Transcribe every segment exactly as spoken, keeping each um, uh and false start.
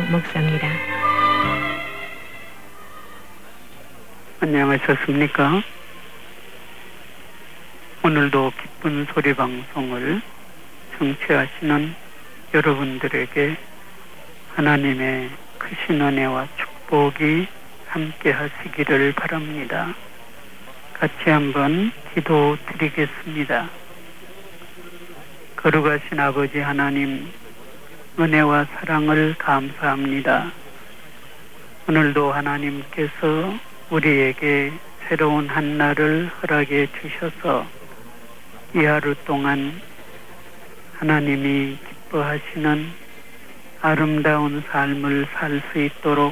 목사입니다. 안녕하셨습니까? 오늘도 기쁜 소리 방송을 청취하시는 여러분들에게 하나님의 크신 은혜와 축복이 함께 하시기를 바랍니다. 같이 한번 기도 드리겠습니다. 거룩하신 아버지 하나님, 은혜와 사랑을 감사합니다. 오늘도 하나님께서 우리에게 새로운 한 날을 허락해 주셔서 이 하루 동안 하나님이 기뻐하시는 아름다운 삶을 살 수 있도록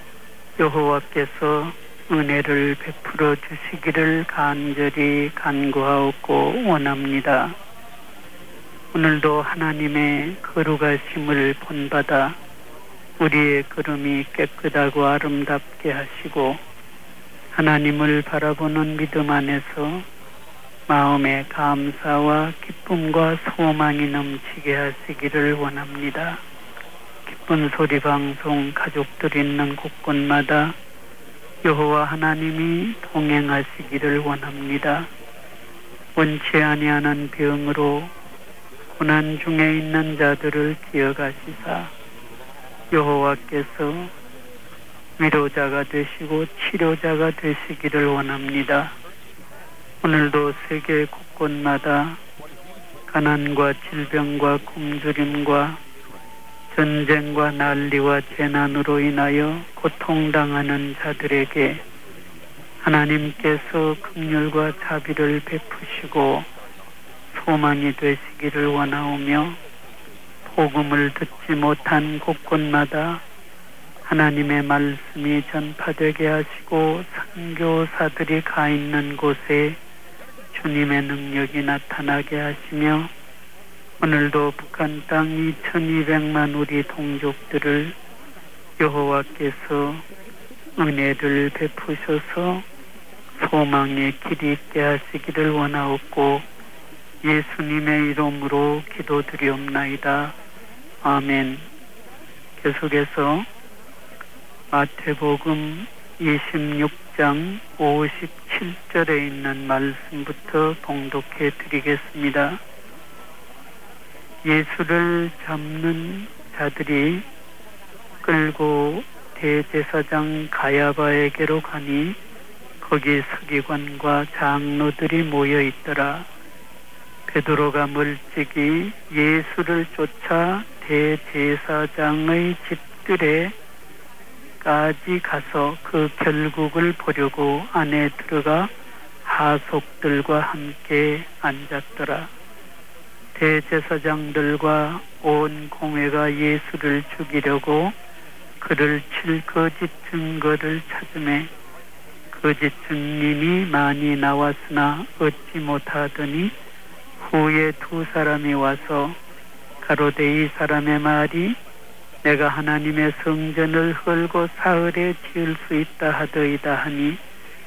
여호와께서 은혜를 베풀어 주시기를 간절히 간구하고 원합니다. 오늘도 하나님의 거룩하심을 본받아 우리의 걸음이 깨끗하고 아름답게 하시고 하나님을 바라보는 믿음 안에서 마음의 감사와 기쁨과 소망이 넘치게 하시기를 원합니다. 기쁜 소리 방송 가족들 있는 곳곳마다 여호와 하나님이 동행하시기를 원합니다. 원치 아니하는 병으로 고난 중에 있는 자들을 기억하시사 여호와께서 위로자가 되시고 치료자가 되시기를 원합니다. 오늘도 세계 곳곳마다 가난과 질병과 굶주림과 전쟁과 난리와 재난으로 인하여 고통당하는 자들에게 하나님께서 긍휼과 자비를 베푸시고 소망이 되시기를 원하오며 복음을 듣지 못한 곳곳마다 하나님의 말씀이 전파되게 하시고 선교사들이 가 있는 곳에 주님의 능력이 나타나게 하시며 오늘도 북한 땅 이천이백만 우리 동족들을 여호와께서 은혜를 베푸셔서 소망의 길이 있게 하시기를 원하옵고 예수님의 이름으로 기도드리옵나이다. 아멘. 계속해서 마태복음 이십육 장 오십칠 절에 있는 말씀부터 봉독해 드리겠습니다. 예수를 잡는 자들이 끌고 대제사장 가야바에게로 가니 거기 서기관과 장로들이 모여 있더라. 베드로가 멀찍이 예수를 쫓아 대제사장의 집들에 까지 가서 그 결국을 보려고 안에 들어가 하속들과 함께 앉았더라. 대제사장들과 온 공회가 예수를 죽이려고 그를 칠 거짓 증거를 찾으매 거짓 증인이 많이 나왔으나 얻지 못하더니 후에 두 사람이 와서 가로되 이 사람의 말이 내가 하나님의 성전을 헐고 사흘에 지을 수 있다 하더이다 하니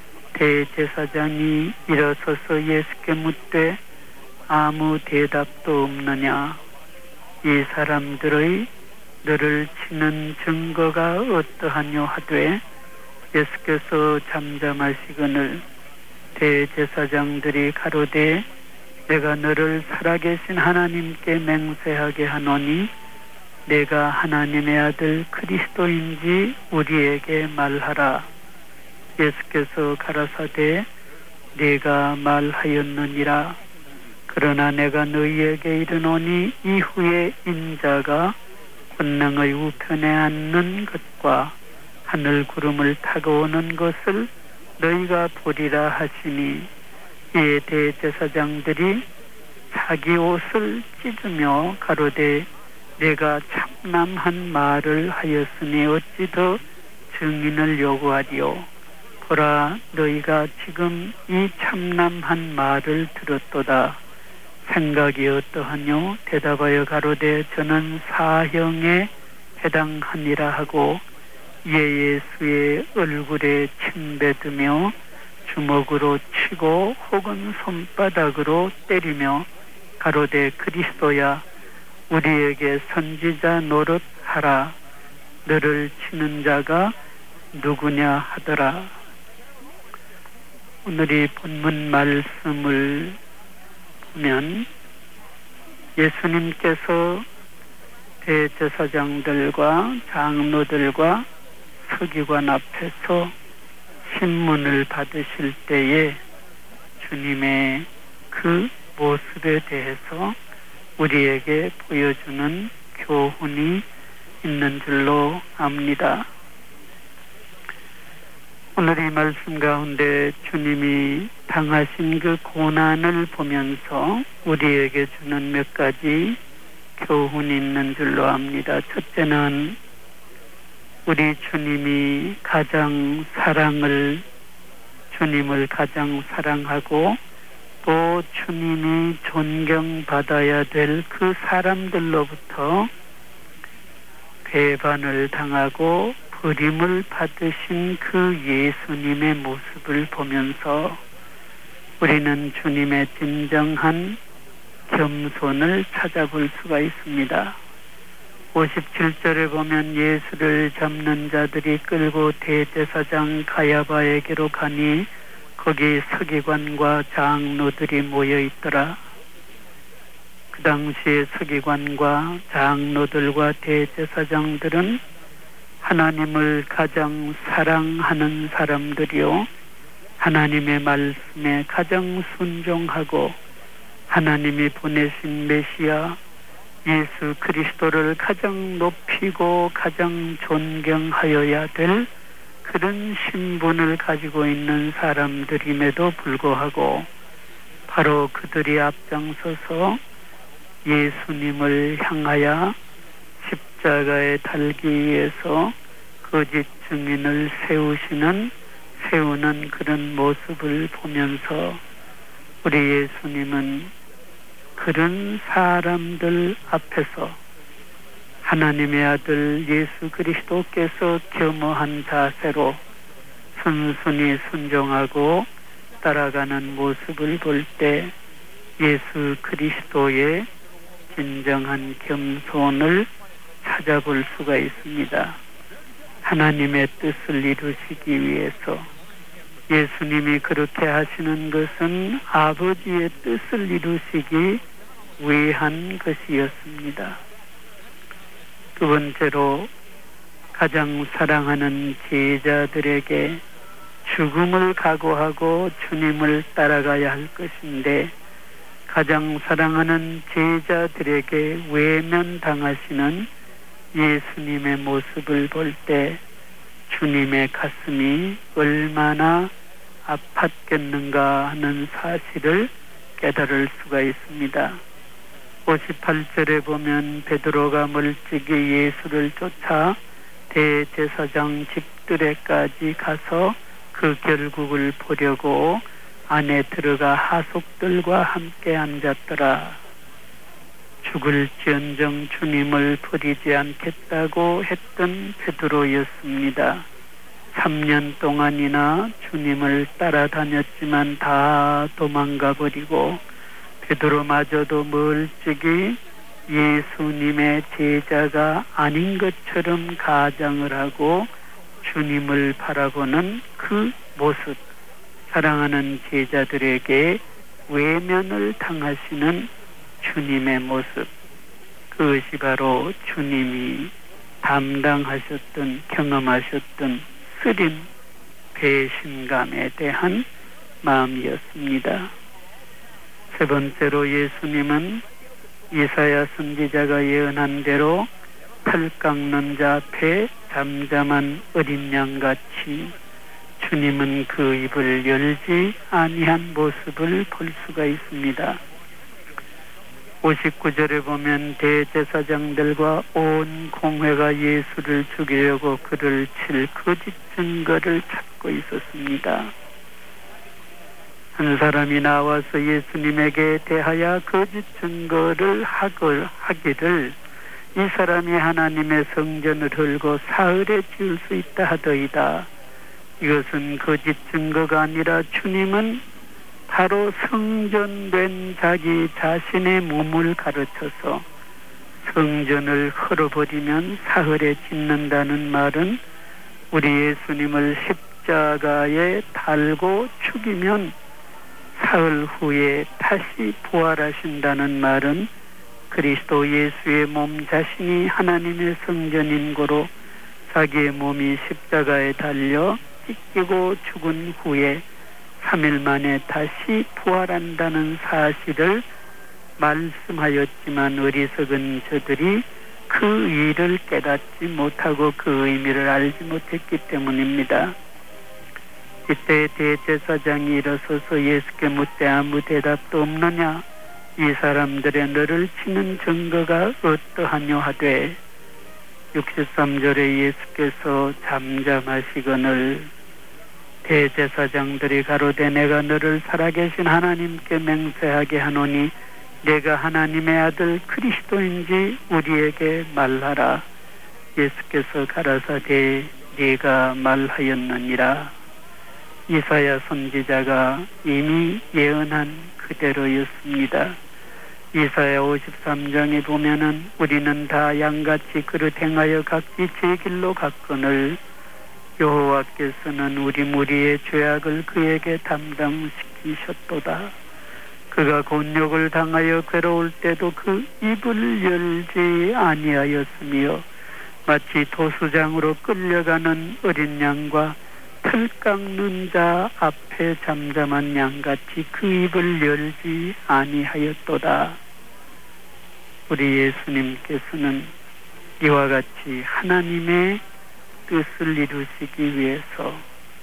대제사장이 일어서서 예수께 묻되 아무 대답도 없느냐. 이 사람들의 너를 치는 증거가 어떠하뇨 하되 예수께서 잠잠하시거늘 대제사장들이 가로되 내가 너를 살아계신 하나님께 맹세하게 하노니 내가 하나님의 아들 그리스도인지 우리에게 말하라. 예수께서 가라사대 네가 말하였느니라. 그러나 내가 너희에게 이르노니 이후에 인자가 권능의 우편에 앉는 것과 하늘 구름을 타고 오는 것을 너희가 보리라 하시니 이에 대제사장들이 자기 옷을 찢으며 가로되 내가 참남한 말을 하였으니 어찌 더 증인을 요구하리요. 보라 너희가 지금 이 참남한 말을 들었도다. 생각이 어떠하뇨? 대답하여 가로되 저는 사형에 해당하니라 하고 이에 예수의 얼굴에 침뱉으며 주먹으로 치고 혹은 손바닥으로 때리며 가로되 그리스도야 우리에게 선지자 노릇하라. 너를 치는 자가 누구냐 하더라. 오늘 이 본문 말씀을 보면 예수님께서 대제사장들과 장로들과 서기관 앞에서 신문을 받으실 때에 주님의 그 모습에 대해서 우리에게 보여주는 교훈이 있는 줄로 압니다. 오늘 이 말씀 가운데 주님이 당하신 그 고난을 보면서 우리에게 주는 몇 가지 교훈이 있는 줄로 압니다. 첫째는 우리 주님이 가장 사랑을 주님을 가장 사랑하고 또 주님이 존경받아야 될 그 사람들로부터 배반을 당하고 버림을 받으신 그 예수님의 모습을 보면서 우리는 주님의 진정한 겸손을 찾아볼 수가 있습니다. 오십칠 절에 보면 예수를 잡는 자들이 끌고 대제사장 가야바에게로 가니 거기 서기관과 장로들이 모여 있더라. 그 당시에 서기관과 장로들과 대제사장들은 하나님을 가장 사랑하는 사람들이요, 하나님의 말씀에 가장 순종하고 하나님이 보내신 메시아 예수 그리스도를 가장 높이고 가장 존경하여야 될 그런 신분을 가지고 있는 사람들임에도 불구하고 바로 그들이 앞장서서 예수님을 향하여 십자가에 달기 위해서 거짓 증인을 세우시는 세우는 그런 모습을 보면서 우리 예수님은 그런 사람들 앞에서 하나님의 아들 예수 그리스도께서 겸허한 자세로 순순히 순종하고 따라가는 모습을 볼 때 예수 그리스도의 진정한 겸손을 찾아볼 수가 있습니다. 하나님의 뜻을 이루시기 위해서 예수님이 그렇게 하시는 것은 아버지의 뜻을 이루시기 위한 것이었습니다. 두 번째로 가장 사랑하는 제자들에게 죽음을 각오하고 주님을 따라가야 할 것인데 가장 사랑하는 제자들에게 외면당하시는 예수님의 모습을 볼 때 주님의 가슴이 얼마나 아팠겠는가 하는 사실을 깨달을 수가 있습니다. 오십팔 절에 보면 베드로가 멀찍이 예수를 쫓아 대제사장 집들에까지 가서 그 결국을 보려고 안에 들어가 하속들과 함께 앉았더라. 죽을지언정 주님을 버리지 않겠다고 했던 베드로였습니다. 삼 년 동안이나 주님을 따라다녔지만 다 도망가 버리고 베드로마저도 멀찍이 예수님의 제자가 아닌 것처럼 가장을 하고 주님을 바라보는 그 모습, 사랑하는 제자들에게 외면을 당하시는 주님의 모습, 그것이 바로 주님이 담당하셨던 경험하셨던 쓰린 배신감에 대한 마음이었습니다. 세 번째로 예수님은 이사야 선지자가 예언한 대로 털 깎는 자 앞에 잠잠한 어린 양같이 주님은 그 입을 열지 아니한 모습을 볼 수가 있습니다. 오십구 절에 보면 대제사장들과 온 공회가 예수를 죽이려고 그를 칠 거짓 증거를 찾고 있었습니다. 한 사람이 나와서 예수님에게 대하여 거짓 증거를 하기를 이 사람이 하나님의 성전을 헐고 사흘에 지을 수 있다 하더이다. 이것은 거짓 증거가 아니라 주님은 바로 성전된 자기 자신의 몸을 가르쳐서 성전을 헐어버리면 사흘에 짓는다는 말은 우리 예수님을 십자가에 달고 죽이면 사흘 후에 다시 부활하신다는 말은 그리스도 예수의 몸 자신이 하나님의 성전인 고로 자기의 몸이 십자가에 달려 찢기고 죽은 후에 삼 일 만에 다시 부활한다는 사실을 말씀하였지만 어리석은 저들이 그 일을 깨닫지 못하고 그 의미를 알지 못했기 때문입니다. 이때 대제사장이 일어서서 예수께 묻되 아무 대답도 없느냐? 이 사람들의 너를 치는 증거가 어떠하뇨 하되 육십삼 절에 예수께서 잠잠하시거늘 대제사장들이 가로되 내가 너를 살아계신 하나님께 맹세하게 하노니 내가 하나님의 아들 그리스도인지 우리에게 말하라. 예수께서 가라사대 네가 말하였느니라. 이사야 선지자가 이미 예언한 그대로였습니다. 이사야 오십삼 장에 보면은 우리는 다 양같이 그릇 행하여 각기 제 길로 갔거늘 여호와께서는 우리 무리의 죄악을 그에게 담당시키셨도다. 그가 곤욕을 당하여 괴로울 때도 그 입을 열지 아니하였으며 마치 도수장으로 끌려가는 어린 양과 틀 깎는 자 앞에 잠잠한 양같이 그 입을 열지 아니하였도다. 우리 예수님께서는 이와 같이 하나님의 뜻을 이루시기 위해서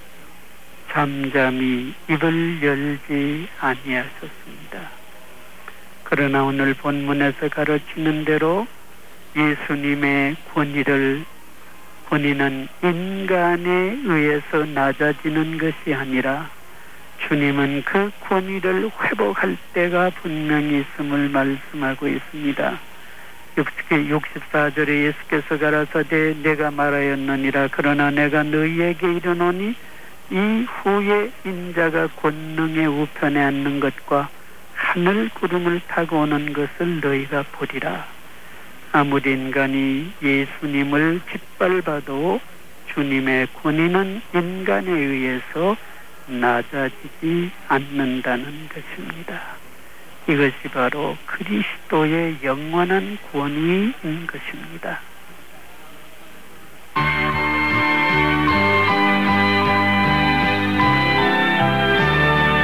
잠잠히 입을 열지 아니하셨습니다. 그러나 오늘 본문에서 가르치는 대로 예수님의 권위를 권위는 인간에 의해서 낮아지는 것이 아니라 주님은 그 권위를 회복할 때가 분명히 있음을 말씀하고 있습니다. 육십사 절에 예수께서 가라사대 내가 말하였느니라. 그러나 내가 너희에게 이르노니 이후에 인자가 권능의 우편에 앉는 것과 하늘 구름을 타고 오는 것을 너희가 보리라. 아무리 인간이 예수님을 짓밟아도 주님의 권위는 인간에 의해서 낮아지지 않는다는 것입니다. 이것이 바로 그리스도의 영원한 권위인 것입니다.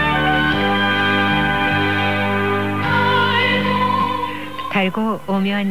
달고 오면